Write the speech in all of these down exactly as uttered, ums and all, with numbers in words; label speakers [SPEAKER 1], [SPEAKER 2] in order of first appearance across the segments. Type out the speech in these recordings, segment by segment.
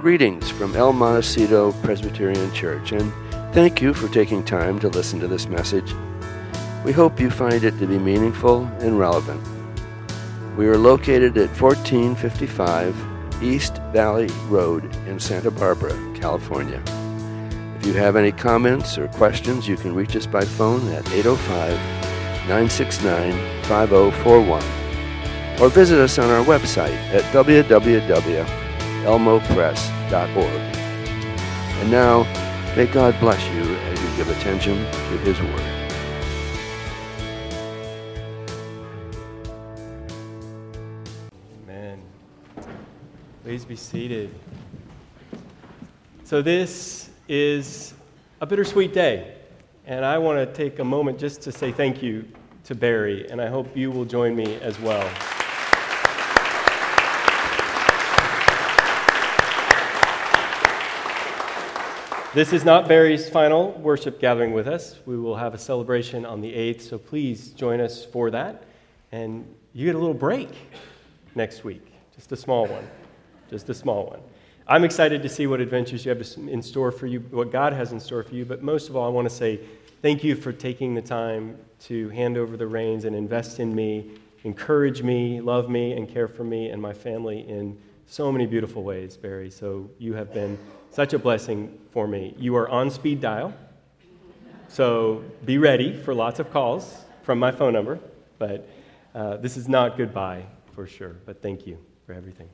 [SPEAKER 1] Greetings from El Montecito Presbyterian Church, and thank you for taking time to listen to this message. We hope you find it to be meaningful and relevant. We are located at fourteen fifty-five East Valley Road in Santa Barbara, California. If you have any comments or questions, you can reach us by phone at eight oh five, nine six nine, five oh four one or visit us on our website at w w w dot elmo press dot org. And now, may God bless you as you give attention to His Word.
[SPEAKER 2] Amen. Please be seated. So this is a bittersweet day, and I want to take a moment just to say thank you to Barry, and I hope you will join me as well. This is not Barry's final worship gathering with us. We will have a celebration on the eighth, so please join us for that. And you get a little break next week, just a small one, just a small one. I'm excited to see what adventures you have in store for you, what God has in store for you, but most of all, I want to say thank you for taking the time to hand over the reins and invest in me, encourage me, love me, and care for me and my family in so many beautiful ways, Barry. So you have been such a blessing for me. You are on speed dial, so be ready for lots of calls from my phone number, but uh, this is not goodbye for sure, but thank you for everything.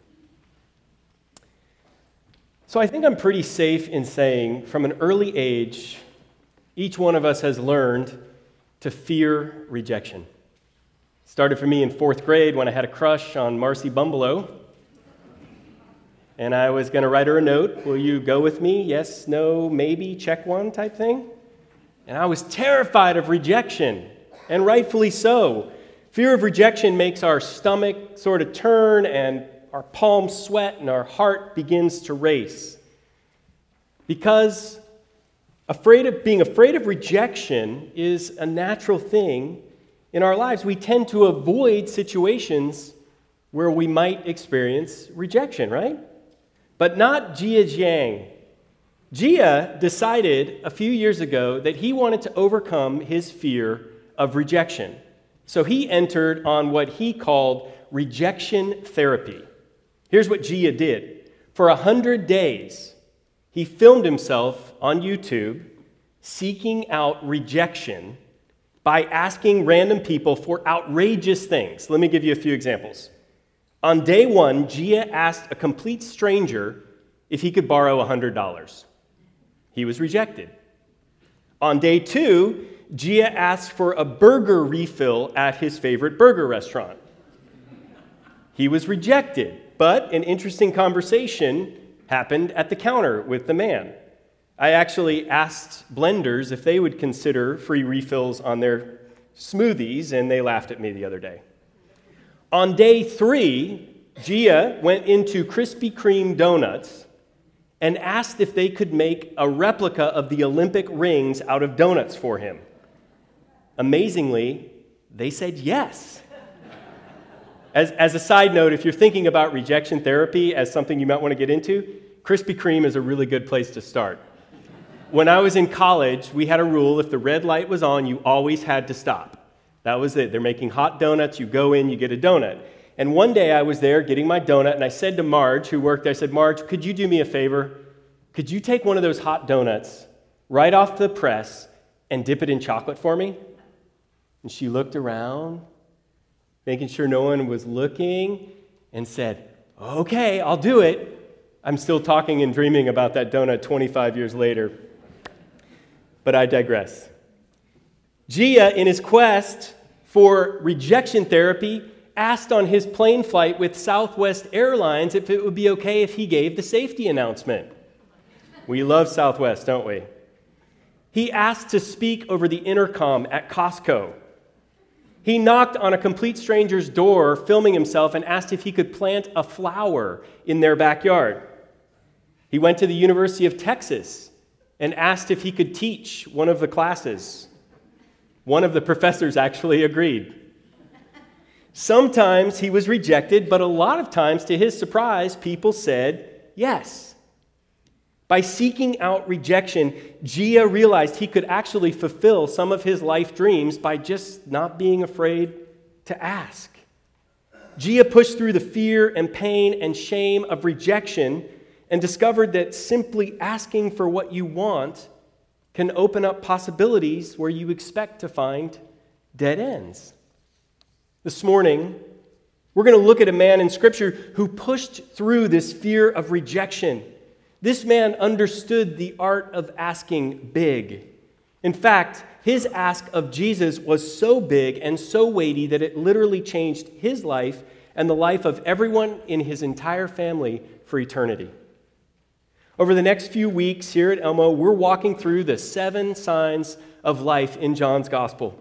[SPEAKER 2] So I think I'm pretty safe in saying from an early age, each one of us has learned to fear rejection. It started for me in fourth grade when I had a crush on Marcy Bumbelow. And I was going to write her a note, will you go with me? Yes, no, maybe, check one type thing. And I was terrified of rejection, and rightfully so. Fear of rejection makes our stomach sort of turn, and our palms sweat, and our heart begins to race. Because afraid of being afraid of rejection is a natural thing in our lives. We tend to avoid situations where we might experience rejection, right? But not Jia Jiang. Jia decided a few years ago that he wanted to overcome his fear of rejection. So he entered on what he called rejection therapy. Here's what Jia did. For a hundred days, he filmed himself on YouTube seeking out rejection by asking random people for outrageous things. Let me give you a few examples. On day one, Jia asked a complete stranger if he could borrow one hundred dollars. He was rejected. On day two, Jia asked for a burger refill at his favorite burger restaurant. He was rejected, but an interesting conversation happened at the counter with the man. I actually asked blenders if they would consider free refills on their smoothies, and they laughed at me the other day. On day three, Jia went into Krispy Kreme donuts and asked if they could make a replica of the Olympic rings out of donuts for him. Amazingly, they said yes. As, as a side note, if you're thinking about rejection therapy as something you might want to get into, Krispy Kreme is a really good place to start. When I was in college, we had a rule, if the red light was on, you always had to stop. That was it. They're making hot donuts. You go in, you get a donut. And one day I was there getting my donut, and I said to Marge, who worked there, I said, Marge, could you do me a favor? Could you take one of those hot donuts right off the press and dip it in chocolate for me? And she looked around, making sure no one was looking, and said, okay, I'll do it. I'm still talking and dreaming about that donut twenty-five years later. But I digress. Jia, in his quest for rejection therapy, asked on his plane flight with Southwest Airlines if it would be okay if he gave the safety announcement. We love Southwest, don't we? He asked to speak over the intercom at Costco. He knocked on a complete stranger's door, filming himself, and asked if he could plant a flower in their backyard. He went to the University of Texas and asked if he could teach one of the classes. One of the professors actually agreed. Sometimes he was rejected, but a lot of times, to his surprise, people said yes. By seeking out rejection, Gia realized he could actually fulfill some of his life dreams by just not being afraid to ask. Gia pushed through the fear and pain and shame of rejection and discovered that simply asking for what you want can open up possibilities where you expect to find dead ends. This morning, we're going to look at a man in Scripture who pushed through this fear of rejection. This man understood the art of asking big. In fact, his ask of Jesus was so big and so weighty that it literally changed his life and the life of everyone in his entire family for eternity. Over the next few weeks here at Elmo, we're walking through the seven signs of life in John's Gospel.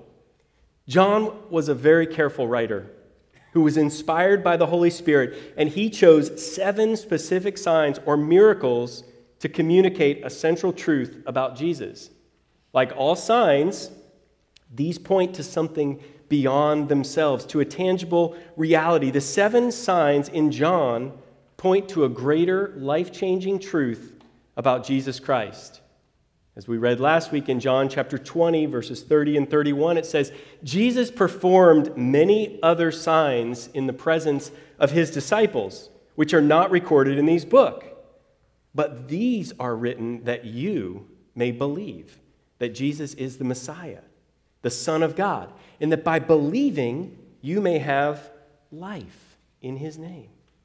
[SPEAKER 2] John was a very careful writer who was inspired by the Holy Spirit, and he chose seven specific signs or miracles to communicate a central truth about Jesus. Like all signs, these point to something beyond themselves, to a tangible reality. The seven signs in John point to a greater life-changing truth about Jesus Christ. As we read last week in John chapter twenty, verses thirty and thirty-one, it says, Jesus performed many other signs in the presence of his disciples, which are not recorded in these books. But these are written that you may believe that Jesus is the Messiah, the Son of God, and that by believing you may have life in his name.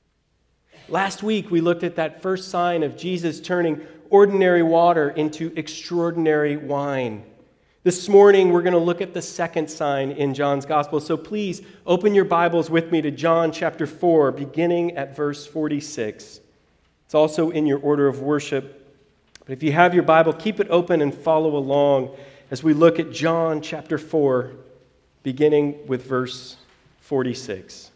[SPEAKER 2] Last week, we looked at that first sign of Jesus turning ordinary water into extraordinary wine. This morning, we're going to look at the second sign in John's Gospel. So please open your Bibles with me to John chapter four, beginning at verse forty-six. It's also in your order of worship. But if you have your Bible, keep it open and follow along as we look at John chapter four, beginning with verse forty-six.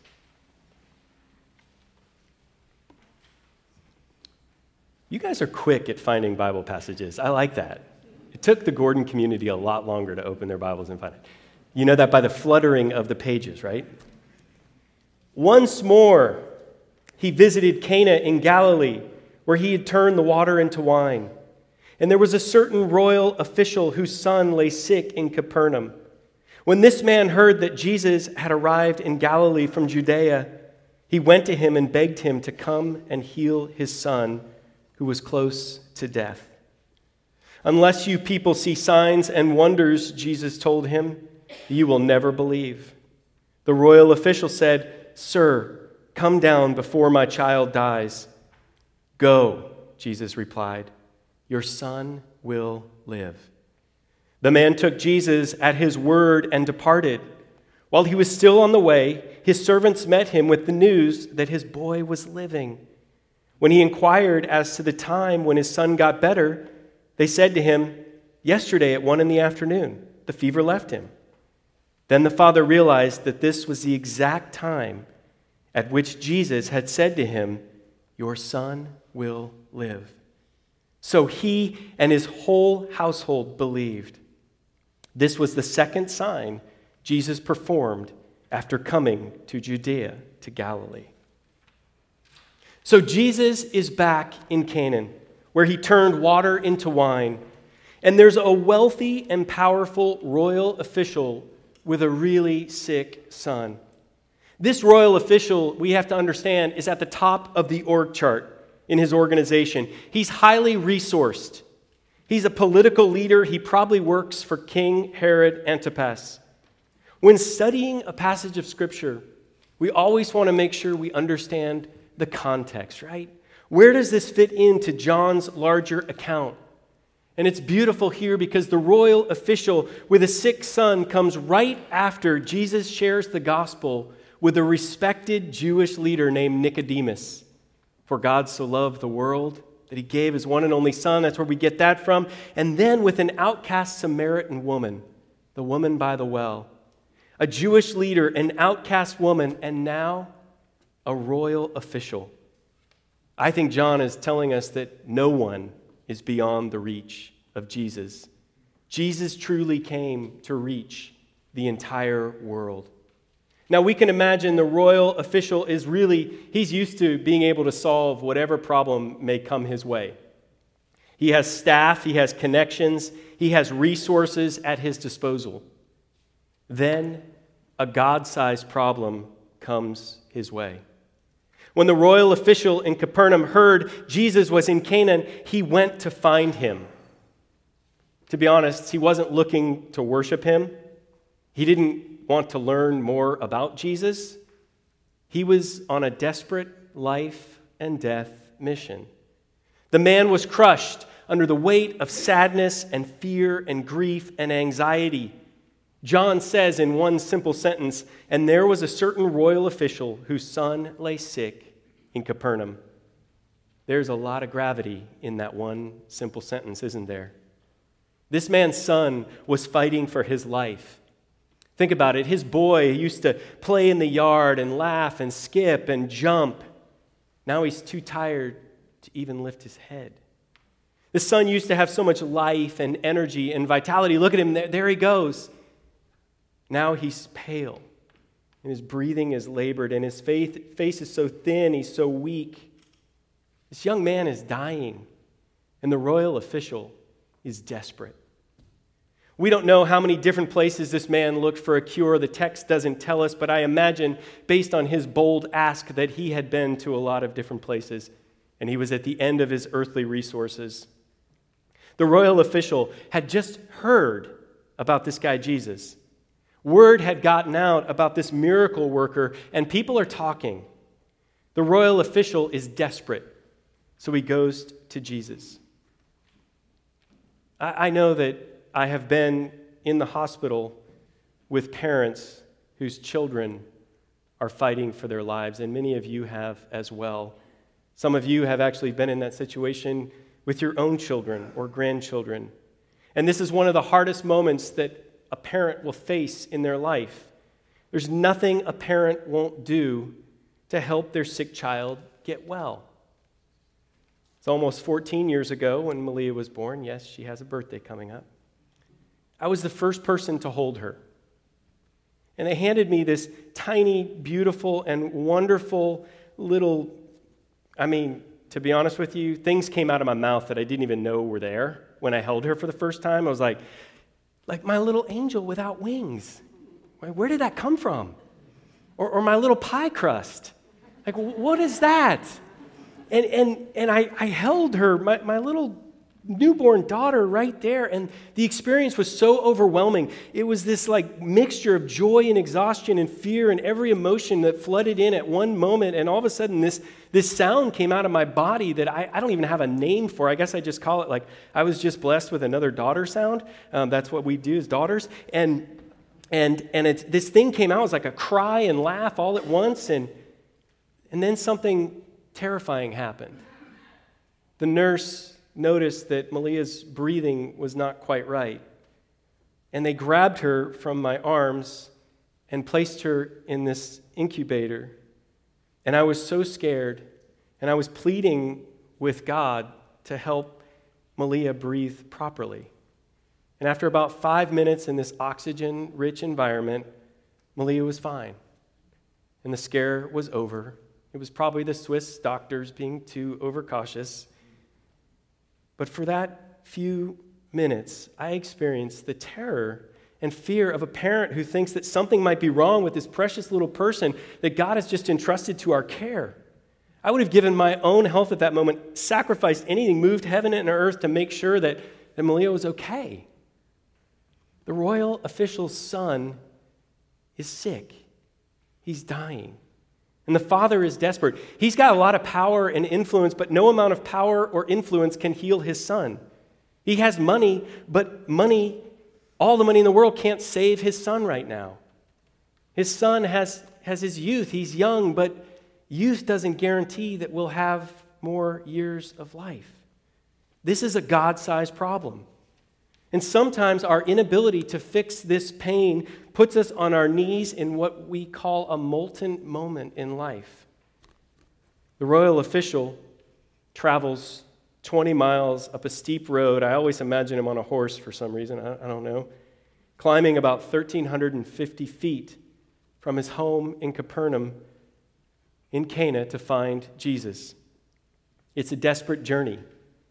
[SPEAKER 2] You guys are quick at finding Bible passages. I like that. It took the Gordon community a lot longer to open their Bibles and find it. You know that by the fluttering of the pages, right? Once more, he visited Cana in Galilee, where he had turned the water into wine. And there was a certain royal official whose son lay sick in Capernaum. When this man heard that Jesus had arrived in Galilee from Judea, he went to him and begged him to come and heal his son, who was close to death. Unless you people see signs and wonders, Jesus told him, you will never believe. The royal official said, Sir, come down before my child dies. Go, Jesus replied, your son will live. The man took Jesus at his word and departed. While he was still on the way, his servants met him with the news that his boy was living. When he inquired as to the time when his son got better, they said to him, yesterday at one in the afternoon, the fever left him. Then the father realized that this was the exact time at which Jesus had said to him, your son will live. So he and his whole household believed. This was the second sign Jesus performed after coming to Judea, to Galilee. So Jesus is back in Canaan, where he turned water into wine. And there's a wealthy and powerful royal official with a really sick son. This royal official, we have to understand, is at the top of the org chart in his organization. He's highly resourced. He's a political leader. He probably works for King Herod Antipas. When studying a passage of Scripture, we always want to make sure we understand the context, right? Where does this fit into John's larger account? And it's beautiful here because the royal official with a sick son comes right after Jesus shares the gospel with a respected Jewish leader named Nicodemus. For God so loved the world that he gave his one and only son. That's where we get that from. And then with an outcast Samaritan woman, the woman by the well. A Jewish leader, an outcast woman, and now a royal official. I think John is telling us that no one is beyond the reach of Jesus. Jesus truly came to reach the entire world. Now we can imagine the royal official is really, he's used to being able to solve whatever problem may come his way. He has staff, he has connections, he has resources at his disposal. Then a God-sized problem comes his way. When the royal official in Capernaum heard Jesus was in Canaan, he went to find him. To be honest, he wasn't looking to worship him. He didn't want to learn more about Jesus. He was on a desperate life and death mission. The man was crushed under the weight of sadness and fear and grief and anxiety. John says in one simple sentence, "And there was a certain royal official whose son lay sick in Capernaum." There's a lot of gravity in that one simple sentence, isn't there? This man's son was fighting for his life. Think about it. His boy used to play in the yard and laugh and skip and jump. Now he's too tired to even lift his head. The son used to have so much life and energy and vitality. Look at him. There, there he goes. Now he's pale, and his breathing is labored, and his faith, face is so thin, he's so weak. This young man is dying, and the royal official is desperate. We don't know how many different places this man looked for a cure. The text doesn't tell us, but I imagine, based on his bold ask, that he had been to a lot of different places, and he was at the end of his earthly resources. The royal official had just heard about this guy Jesus. Word had gotten out about this miracle worker, and people are talking. The royal official is desperate, so he goes to Jesus. I, I know that I have been in the hospital with parents whose children are fighting for their lives, and many of you have as well. Some of you have actually been in that situation with your own children or grandchildren. And this is one of the hardest moments that a parent will face in their life. There's nothing a parent won't do to help their sick child get well. It's almost fourteen years ago when Malia was born. Yes, she has a birthday coming up. I was the first person to hold her. And they handed me this tiny, beautiful, and wonderful little, I mean, to be honest with you, things came out of my mouth that I didn't even know were there when I held her for the first time. I was like, like my little angel without wings. Where did that come from? Or, or my little pie crust. Like, what is that? And and and I, I held her, my, my little newborn daughter right there, and the experience was so overwhelming. It was this like mixture of joy and exhaustion and fear and every emotion that flooded in at one moment, and all of a sudden this, this sound came out of my body that I, I don't even have a name for. I guess I just call it like I was just blessed with another daughter sound. Um, that's what we do as daughters. And and and it's, this thing came out. It was like a cry and laugh all at once, and and then something terrifying happened. The nurse noticed that Malia's breathing was not quite right, and they grabbed her from my arms and placed her in this incubator. And I was so scared, and I was pleading with God to help Malia breathe properly. And after about five minutes in this oxygen-rich environment, Malia was fine, and the scare was over. It was probably the Swiss doctors being too overcautious. But for that few minutes, I experienced the terror and fear of a parent who thinks that something might be wrong with this precious little person that God has just entrusted to our care. I would have given my own health at that moment, sacrificed anything, moved heaven and earth to make sure that, that Malia was okay. The royal official's son is sick. He's dying. And the father is desperate. He's got a lot of power and influence, but no amount of power or influence can heal his son. He has money, but money, all the money in the world can't save his son right now. His son has, has his youth. He's young, but youth doesn't guarantee that we'll have more years of life. This is a God-sized problem. And sometimes our inability to fix this pain puts us on our knees in what we call a molten moment in life. The royal official travels twenty miles up a steep road. I always imagine him on a horse for some reason. I don't know. Climbing about one thousand three hundred fifty feet from his home in Capernaum in Cana to find Jesus. It's a desperate journey.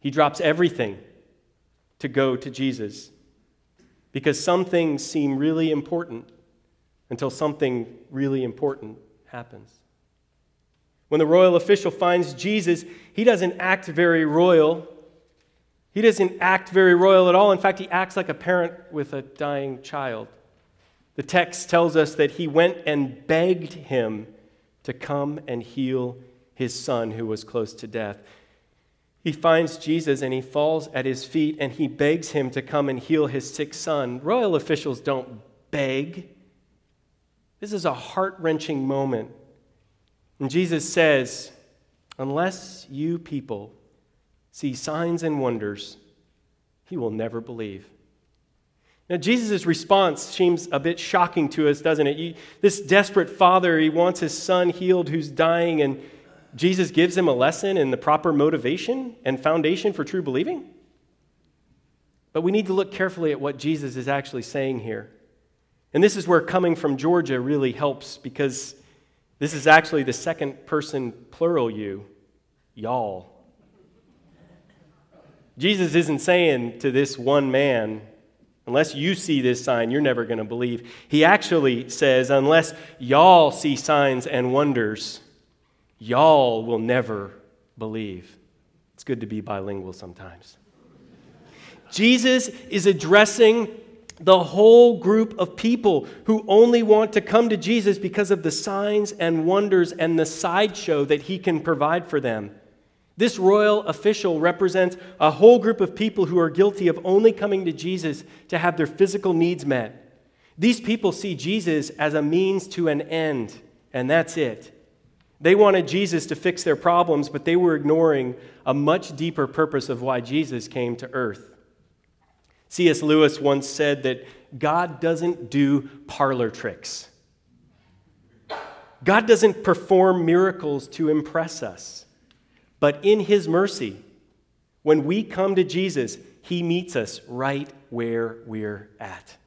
[SPEAKER 2] He drops everything to go to Jesus because some things seem really important until something really important happens. When the royal official finds Jesus, he doesn't act very royal. He doesn't act very royal at all. In fact, he acts like a parent with a dying child. The text tells us that he went and begged him to come and heal his son who was close to death. He finds Jesus and he falls at his feet and he begs him to come and heal his sick son. Royal officials don't beg. This is a heart-wrenching moment. And Jesus says, unless you people see signs and wonders, he will never believe. Now, Jesus' response seems a bit shocking to us, doesn't it? You, this desperate father, he wants his son healed who's dying, and Jesus gives him a lesson in the proper motivation and foundation for true believing. But we need to look carefully at what Jesus is actually saying here. And this is where coming from Georgia really helps, because this is actually the second person plural you, y'all. Jesus isn't saying to this one man, unless you see this sign, you're never going to believe. He actually says, unless y'all see signs and wonders, y'all will never believe. It's good to be bilingual sometimes. Jesus is addressing the whole group of people who only want to come to Jesus because of the signs and wonders and the sideshow that he can provide for them. This royal official represents a whole group of people who are guilty of only coming to Jesus to have their physical needs met. These people see Jesus as a means to an end, and that's it. They wanted Jesus to fix their problems, but they were ignoring a much deeper purpose of why Jesus came to earth. C S Lewis once said that God doesn't do parlor tricks. God doesn't perform miracles to impress us. But in his mercy, when we come to Jesus, he meets us right where we're at.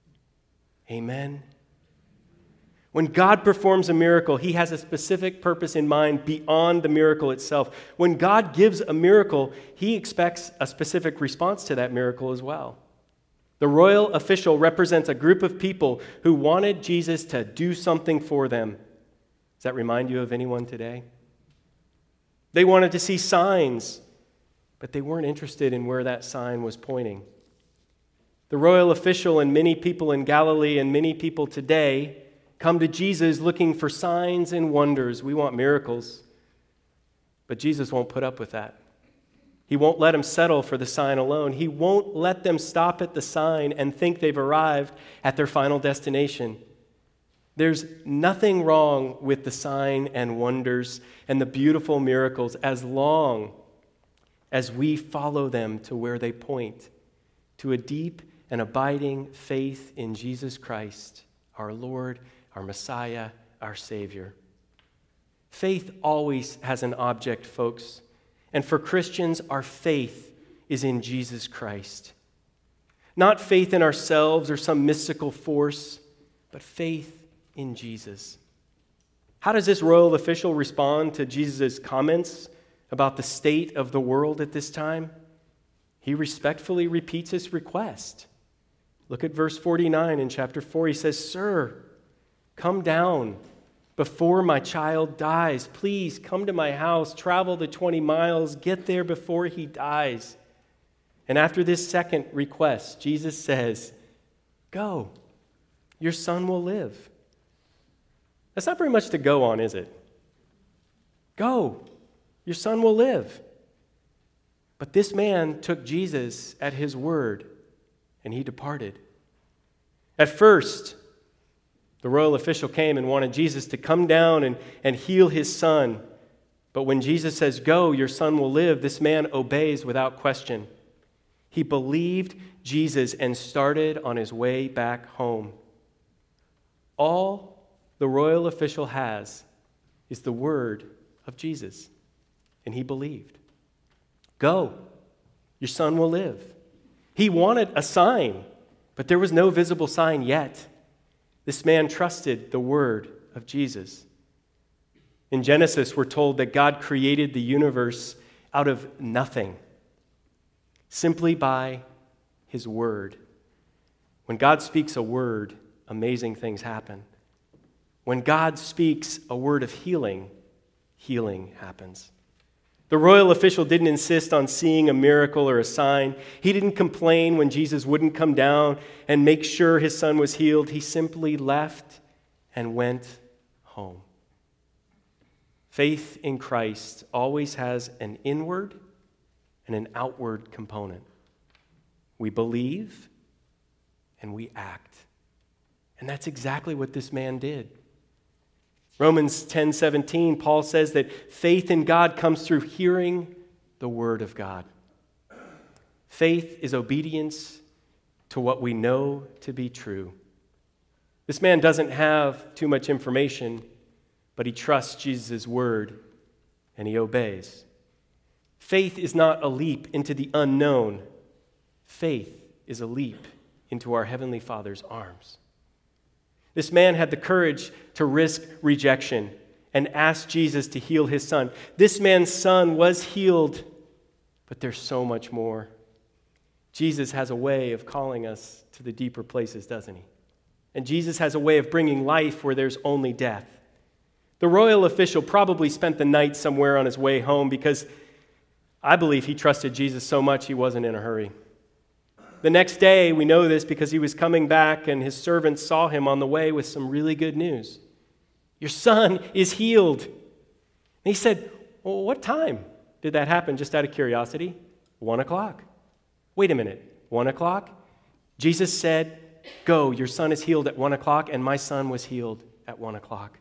[SPEAKER 2] Amen. When God performs a miracle, he has a specific purpose in mind beyond the miracle itself. When God gives a miracle, he expects a specific response to that miracle as well. The royal official represents a group of people who wanted Jesus to do something for them. Does that remind you of anyone today? They wanted to see signs, but they weren't interested in where that sign was pointing. The royal official and many people in Galilee and many people today come to Jesus looking for signs and wonders. We want miracles, but Jesus won't put up with that. He won't let them settle for the sign alone. He won't let them stop at the sign and think they've arrived at their final destination. There's nothing wrong with the sign and wonders and the beautiful miracles as long as we follow them to where they point, to a deep and abiding faith in Jesus Christ, our Lord, our Messiah, our Savior. Faith always has an object, folks. And for Christians, our faith is in Jesus Christ. Not faith in ourselves or some mystical force, but faith in Jesus. How does this royal official respond to Jesus' comments about the state of the world at this time? He respectfully repeats his request. Look at verse forty-nine in chapter four. He says, "Sir, come down before my child dies. Please come to my house, travel the twenty miles, get there before he dies." And after this second request, Jesus says, "Go, your son will live." That's not very much to go on, is it? Go, your son will live. But this man took Jesus at his word, and he departed. At first, the royal official came and wanted Jesus to come down and, and heal his son. But when Jesus says, "Go, your son will live," this man obeys without question. He believed Jesus and started on his way back home. All the royal official has is the word of Jesus, and he believed. Go, your son will live. He wanted a sign, but there was no visible sign yet. This man trusted the word of Jesus. In Genesis, we're told that God created the universe out of nothing. simply by his word. When God speaks a word, amazing things happen. When God speaks a word of healing, healing happens. The royal official didn't insist on seeing a miracle or a sign. He didn't complain when Jesus wouldn't come down and make sure his son was healed. He simply left and went home. Faith in Christ always has an inward and an outward component. We believe and we act. And that's exactly what this man did. Romans ten seventeen, Paul says that faith in God comes through hearing the word of God. Faith is obedience to what we know to be true. This man doesn't have too much information, but he trusts Jesus' word and he obeys. Faith is not a leap into the unknown. Faith is a leap into our Heavenly Father's arms. This man had the courage to risk rejection and ask Jesus to heal his son. This man's son was healed, but there's so much more. Jesus has a way of calling us to the deeper places, doesn't he? And Jesus has a way of bringing life where there's only death. The royal official probably spent the night somewhere on his way home because I believe he trusted Jesus so much he wasn't in a hurry. The next day, we know this because he was coming back and his servants saw him on the way with some really good news. Your son is healed. And he said, well, what time did that happen? Just out of curiosity. One o'clock. Wait a minute. One o'clock? Jesus said, go, your son is healed at one o'clock, and my son was healed at one o'clock.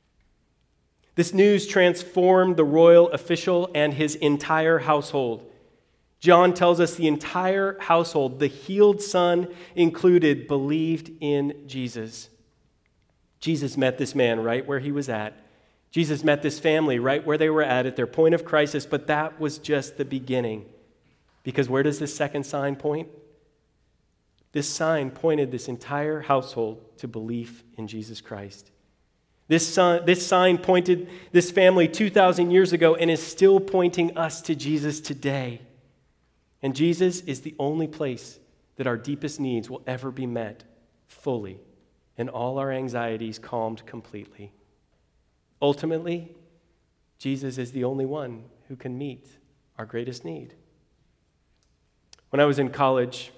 [SPEAKER 2] This news transformed the royal official and his entire household. John tells us the entire household, the healed son included, believed in Jesus. Jesus met this man right where he was at. Jesus met this family right where they were at, at their point of crisis, but that was just the beginning. Because where does this second sign point? This sign pointed this entire household to belief in Jesus Christ. This, son, this sign pointed this family two thousand years ago and is still pointing us to Jesus today. And Jesus is the only place that our deepest needs will ever be met fully and all our anxieties calmed completely. Ultimately, Jesus is the only one who can meet our greatest need. When I was in college,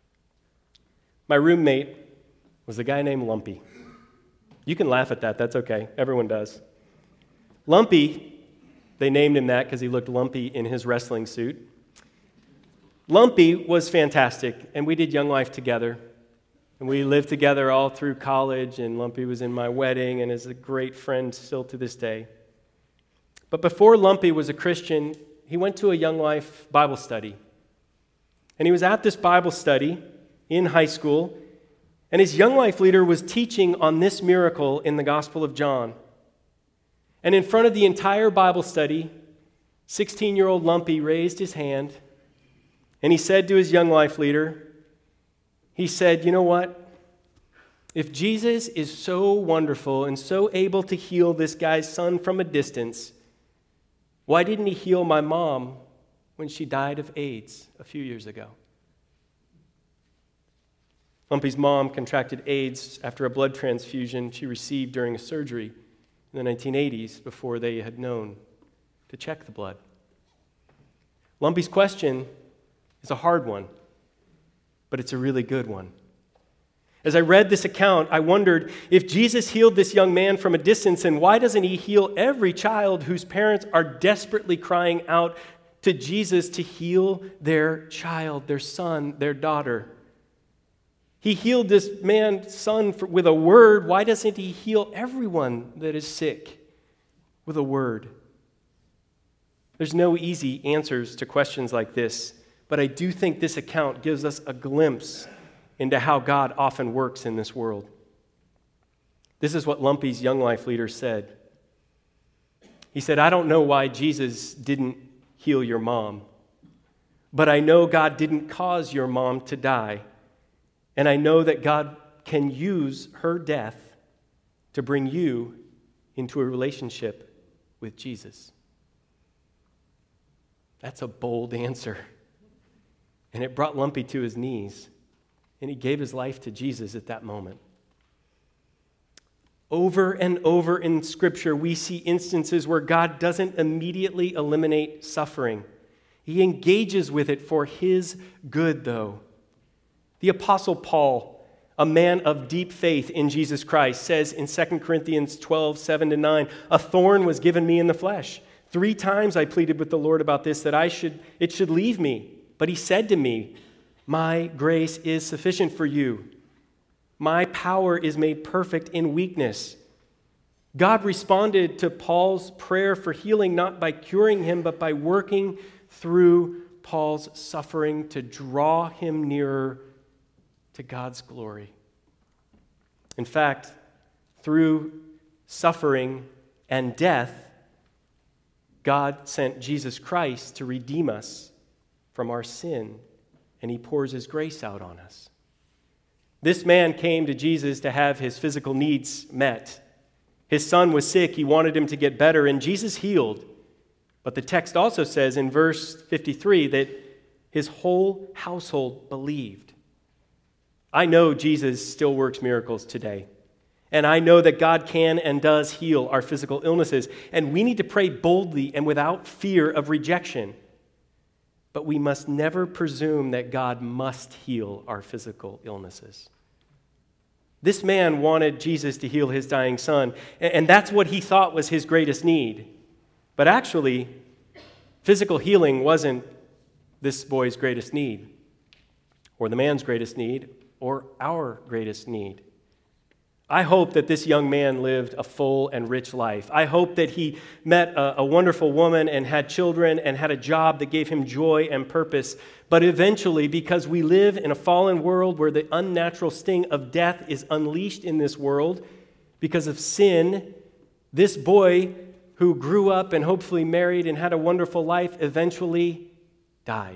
[SPEAKER 2] my roommate was a guy named Lumpy. You can laugh at that, that's okay. Everyone does. Lumpy, they named him that because he looked lumpy in his wrestling suit. Lumpy was fantastic, and we did Young Life together. And we lived together all through college, and Lumpy was in my wedding and is a great friend still to this day. But before Lumpy was a Christian, he went to a Young Life Bible study. And he was at this Bible study in high school, and his Young Life leader was teaching on this miracle in the Gospel of John. And in front of the entire Bible study, sixteen-year-old Lumpy raised his hand, and he said to his Young Life leader, he said, you know what? If Jesus is so wonderful and so able to heal this guy's son from a distance, why didn't he heal my mom when she died of AIDS a few years ago? Lumpy's mom contracted AIDS after a blood transfusion she received during a surgery in the nineteen eighties before they had known to check the blood. Lumpy's question is a hard one, but it's a really good one. As I read this account, I wondered if Jesus healed this young man from a distance, and why doesn't he heal every child whose parents are desperately crying out to Jesus to heal their child, their son, their daughter? He healed this man's son with a word. Why doesn't he heal everyone that is sick with a word? There's no easy answers to questions like this, but I do think this account gives us a glimpse into how God often works in this world. This is what Lumpy's Young Life leader said. He said, I don't know why Jesus didn't heal your mom, but I know God didn't cause your mom to die, and I know that God can use her death to bring you into a relationship with Jesus. That's a bold answer. And it brought Lumpy to his knees, and he gave his life to Jesus at that moment. Over and over in Scripture, we see instances where God doesn't immediately eliminate suffering. He engages with it for his good, though. The Apostle Paul, a man of deep faith in Jesus Christ, says in Second Corinthians twelve, seven to nine, "A thorn was given me in the flesh. Three times I pleaded with the Lord about this, that I should it should leave me. But he said to me, 'My grace is sufficient for you. My power is made perfect in weakness.'" God responded to Paul's prayer for healing not by curing him, but by working through Paul's suffering to draw him nearer to God's glory. In fact, through suffering and death, God sent Jesus Christ to redeem us from our sin, and he pours his grace out on us. This man came to Jesus to have his physical needs met. His son was sick. He wanted him to get better, and Jesus healed. But the text also says in verse fifty-three that his whole household believed. I know Jesus still works miracles today. And I know that God can and does heal our physical illnesses. And we need to pray boldly and without fear of rejection. But we must never presume that God must heal our physical illnesses. This man wanted Jesus to heal his dying son, and that's what he thought was his greatest need. But actually, physical healing wasn't this boy's greatest need, or the man's greatest need, or our greatest need. I hope that this young man lived a full and rich life. I hope that he met a, a wonderful woman and had children and had a job that gave him joy and purpose. But eventually, because we live in a fallen world where the unnatural sting of death is unleashed in this world, because of sin, this boy who grew up and hopefully married and had a wonderful life eventually died.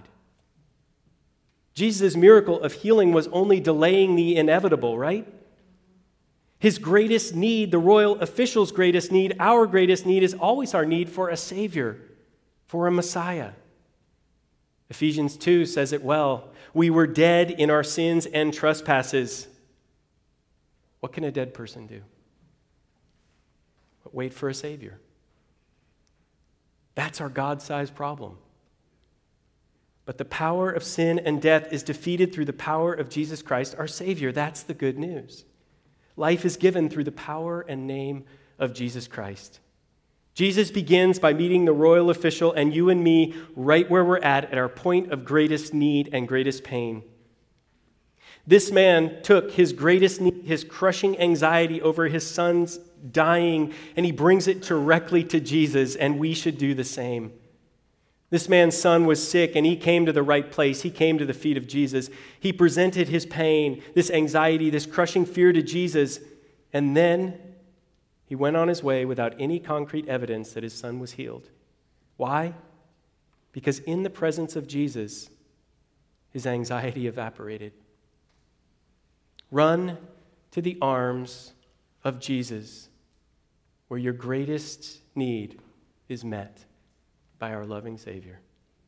[SPEAKER 2] Jesus' miracle of healing was only delaying the inevitable, right? His greatest need, the royal official's greatest need, our greatest need is always our need for a Savior, for a Messiah. Ephesians two says it well. We were dead in our sins and trespasses. What can a dead person do? But wait for a Savior. That's our God-sized problem. But the power of sin and death is defeated through the power of Jesus Christ, our Savior. That's the good news. Life is given through the power and name of Jesus Christ. Jesus begins by meeting the royal official and you and me right where we're at, at our point of greatest need and greatest pain. This man took his greatest need, his crushing anxiety over his son's dying, and he brings it directly to Jesus, and we should do the same. This man's son was sick, and he came to the right place. He came to the feet of Jesus. He presented his pain, this anxiety, this crushing fear to Jesus, and then he went on his way without any concrete evidence that his son was healed. Why? Because in the presence of Jesus, his anxiety evaporated. Run to the arms of Jesus, where your greatest need is met by our loving Savior.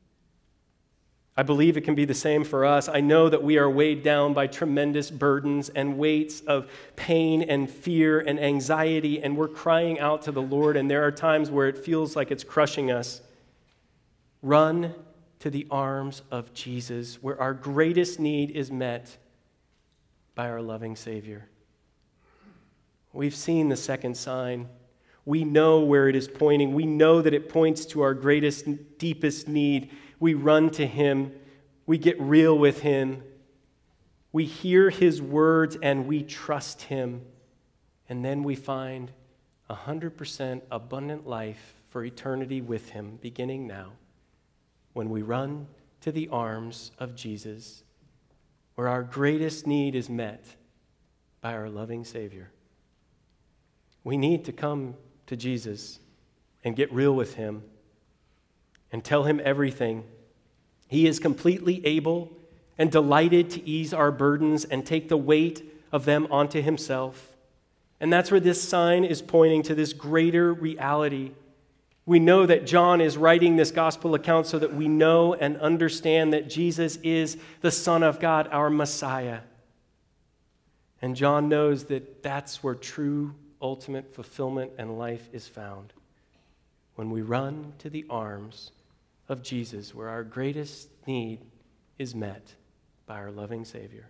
[SPEAKER 2] I believe it can be the same for us. I know that we are weighed down by tremendous burdens and weights of pain and fear and anxiety, and we're crying out to the Lord, and there are times where it feels like it's crushing us. Run to the arms of Jesus, where our greatest need is met by our loving Savior. We've seen the second sign. We know where it is pointing. We know that it points to our greatest, deepest need. We run to him. We get real with him. We hear his words and we trust him. And then we find one hundred percent abundant life for eternity with him, beginning now, when we run to the arms of Jesus, where our greatest need is met by our loving Savior. We need to come to Jesus and get real with him and tell him everything. He is completely able and delighted to ease our burdens and take the weight of them onto himself. And that's where this sign is pointing to this greater reality. We know that John is writing this gospel account so that we know and understand that Jesus is the Son of God, our Messiah. And John knows that that's where true, ultimate fulfillment and life is found. When we run to the arms of Jesus, where our greatest need is met by our loving Savior.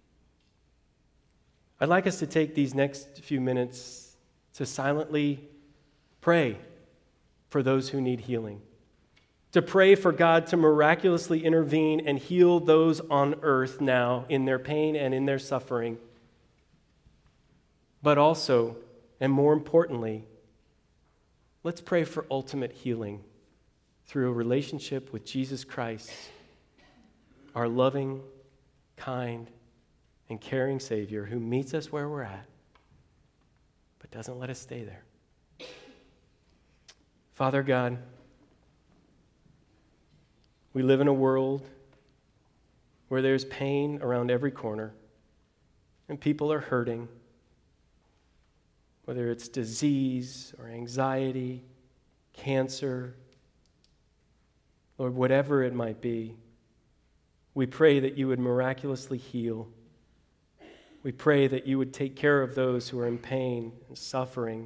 [SPEAKER 2] I'd like us to take these next few minutes to silently pray for those who need healing, to pray for God to miraculously intervene and heal those on earth now in their pain and in their suffering. But also, and more importantly, let's pray for ultimate healing through a relationship with Jesus Christ, our loving, kind, and caring Savior who meets us where we're at, but doesn't let us stay there. Father God, we live in a world where there's pain around every corner and people are hurting, whether it's disease or anxiety, cancer, or whatever it might be. We pray that you would miraculously heal. We pray that you would take care of those who are in pain and suffering.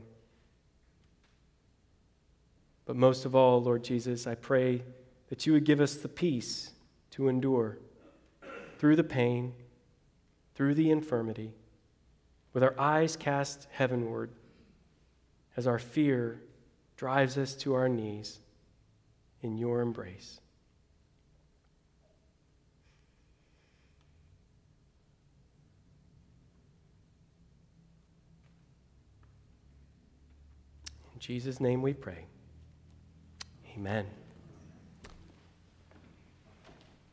[SPEAKER 2] But most of all, Lord Jesus, I pray that you would give us the peace to endure through the pain, through the infirmity, with our eyes cast heavenward as our fear drives us to our knees in your embrace. In Jesus' name we pray. Amen.